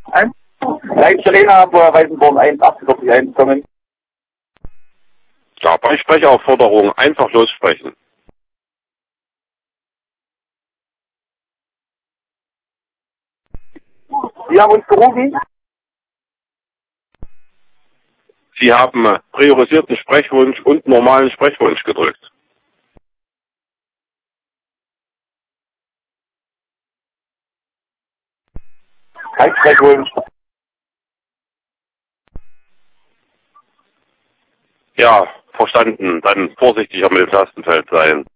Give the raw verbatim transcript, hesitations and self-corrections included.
eins. Leitsch Arena, vor Weißenborn eins, achtundvierzig eins kommen. Ja, bei Sprechaufforderung einfach lossprechen. Sie haben uns gerufen. Sie haben priorisierten Sprechwunsch und normalen Sprechwunsch gedrückt. Kein Sprechwunsch. Ja, verstanden. Dann vorsichtiger mit dem Tastenfeld sein.